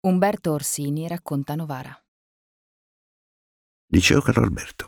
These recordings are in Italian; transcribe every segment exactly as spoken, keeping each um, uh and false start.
Umberto Orsini racconta Novara. Liceo Carlo Alberto.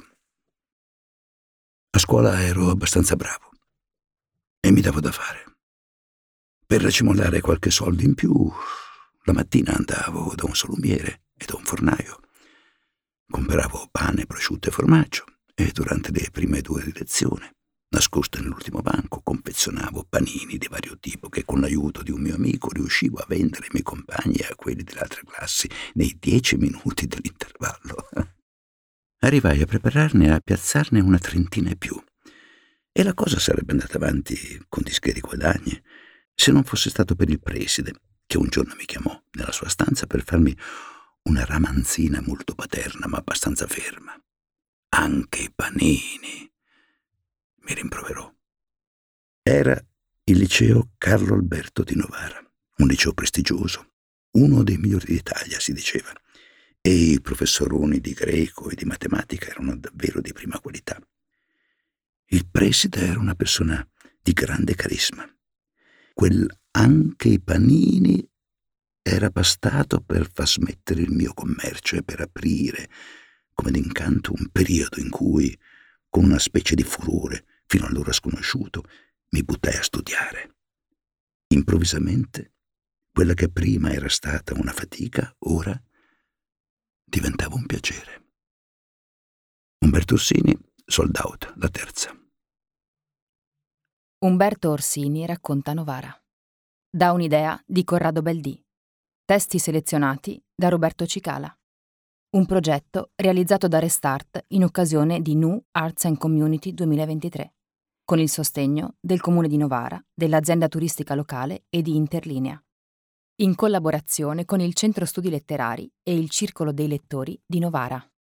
A scuola ero abbastanza bravo e mi davo da fare. Per racimolare qualche soldo in più, la mattina andavo da un salumiere e da un fornaio. Compravo pane, prosciutto e formaggio e durante le prime due di lezione, nascosto nell'ultimo banco, confezionavo panini di vario tipo che con l'aiuto di un mio amico riuscivo a vendere ai miei compagni e a quelli delle altre classi nei dieci minuti dell'intervallo. Arrivai a prepararne e a piazzarne una trentina e più, e la cosa sarebbe andata avanti con discreti guadagni se non fosse stato per il preside, che un giorno mi chiamò nella sua stanza per farmi una ramanzina molto paterna ma abbastanza ferma. «Anche i panini», mi rimproverò. Era il liceo Carlo Alberto di Novara, un liceo prestigioso, uno dei migliori d'Italia, si diceva, e i professoroni di greco e di matematica erano davvero di prima qualità. Il preside era una persona di grande carisma. Quel «anche i panini» era bastato per far smettere il mio commercio e per aprire, come d'incanto, un periodo in cui, con una specie di furore fino allora sconosciuto, mi buttai a studiare. Improvvisamente, quella che prima era stata una fatica, ora diventava un piacere. Umberto Orsini, Sold Out, la terza. Umberto Orsini racconta Novara. Da un'idea di Corrado Baldì. Testi selezionati da Roberto Cicala. Un progetto realizzato da Restart in occasione di N U Arts and Community duemilaventitré, con il sostegno del Comune di Novara, dell'azienda turistica locale e di Interlinea, in collaborazione con il Centro Studi Letterari e il Circolo dei Lettori di Novara.